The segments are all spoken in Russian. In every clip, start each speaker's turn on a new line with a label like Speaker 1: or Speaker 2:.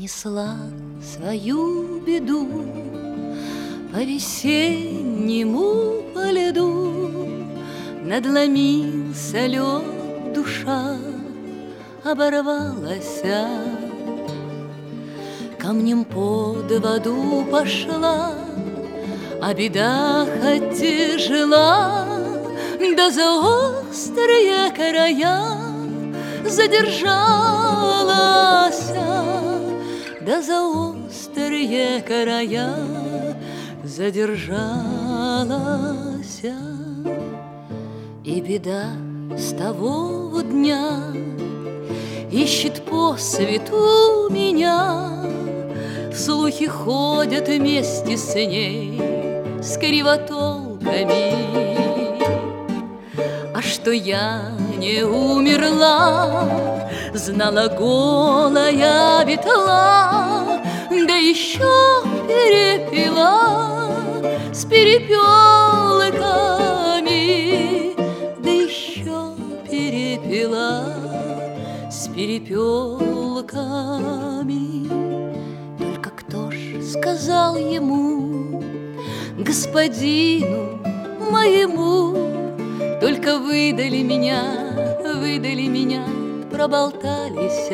Speaker 1: несла свою беду по весеннему по льду. Надломился лед, душа оборвалась, камнем под воду пошла, а беда хоть тяжела, да за острые края задержалась, да за острые края задержалась. И беда с того дня ищет по свету меня. Слухи ходят вместе с ней, с кривотолками. А что я не умерла, знала голая ветла, да еще перепела с перепелками, да еще перепела с перепелками. Только кто ж сказал ему, господину моему, только выдали меня, проболтались,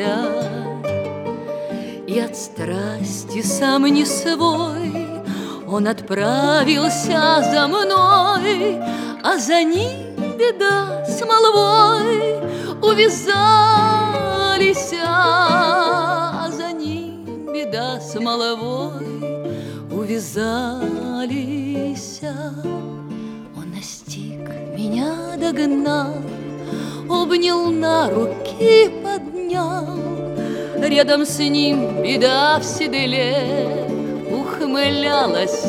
Speaker 1: и от страсти сам не свой он отправился за мной, а за ним беда с молвой увязались, а за ним беда с молвой увязались. Он настиг меня, догнал, обнял, на руки поднял. Рядом с ним беда в седле ухмылялась,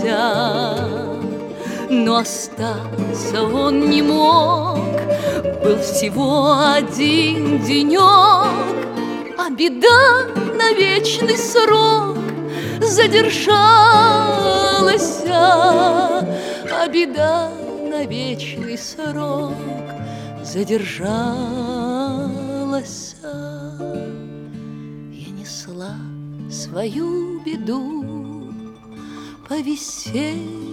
Speaker 1: но остаться он не мог. Был всего один денек, а беда на вечный срок задержалась, а беда на вечный срок задержалась. Я несла свою беду по весеннему